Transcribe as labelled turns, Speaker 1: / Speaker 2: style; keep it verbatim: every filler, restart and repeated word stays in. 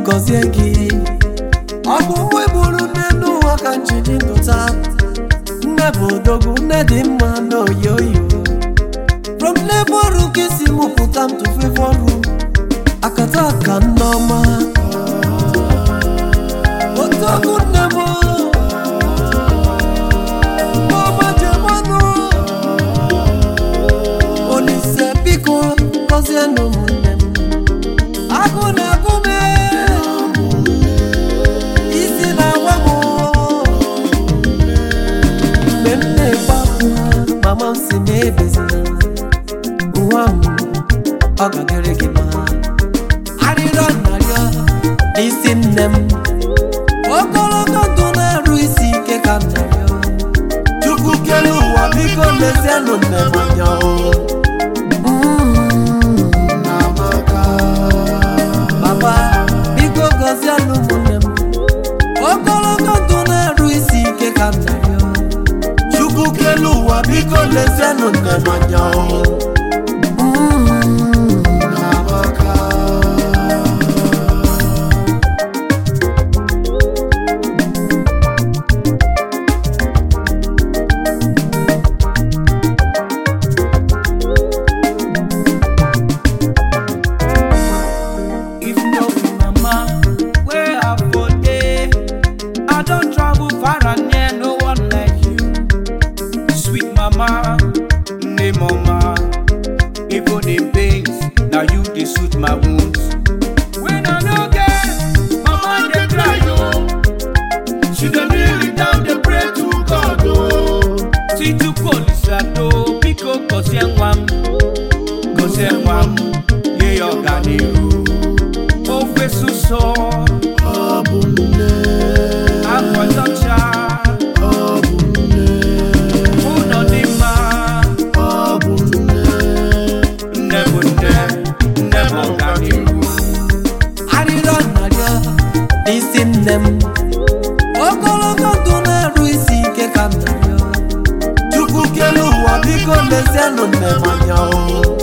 Speaker 1: gozie gị ọgwụgwụ bụrụ nne n'ụwa ka njidi ndụta nne bụ odogwu nne dị mma n'oyi oyi from labor room ka isi mụpụta m to favor room akata aka nneọma odogwu nne m ọma jemanụ Olise biko gozie n'ụmụnne m agụ na-agụ m isi na-awa m mgbe m na-egbu akwụwa mama m si m ebezina nwa m ọ ga-adịrị gị ma arịrịọ narịọ n'isi nne m ogologo ndụ na-arụ isi ike ka m narịọ Chukwu kere ụwa biko lezienụ nne m anya Papa, biko gozienụ ụmụnne m ogologo ndụ na-arụ isi ike ka m narịọ Chukwu kere ụwa biko lezienụ nne m anya
Speaker 2: Even in pains, now you they suit my wounds. When I no get, mama they cry oh. She dey kneel down, they pray to God oh. See to police ato, biko kosienwam, kosienwam, ye yoganiru. Ofe suso, abunne, akwazacha.
Speaker 1: Isi nne m ogologo ndụ na-arụ isi ike ka m narịọ Chukwu kere ụwa biko lezienụ nne m anya